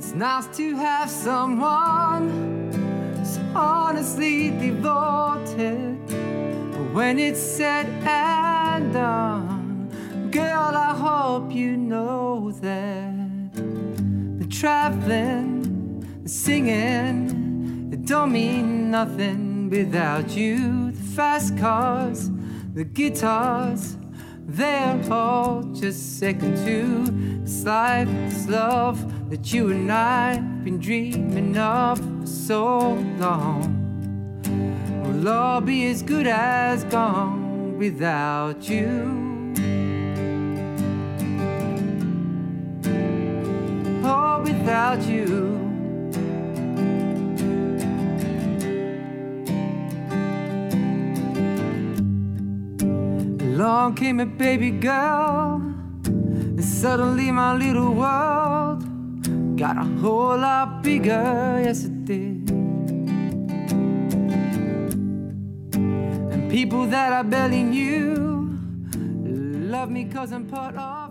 It's nice to have someone so honestly devoted. But when it's said and done, girl, I hope you know that the traveling, the singing, it don't mean nothing without you. The fast cars, the guitars, they're all just second to this life, this love that you and I have been dreaming of for so long. Will all be as good as gone without you. Oh, without you. Along came a baby girl, and suddenly my little world got a whole lot bigger, yes it did. And people that I barely knew love me 'cause I'm part of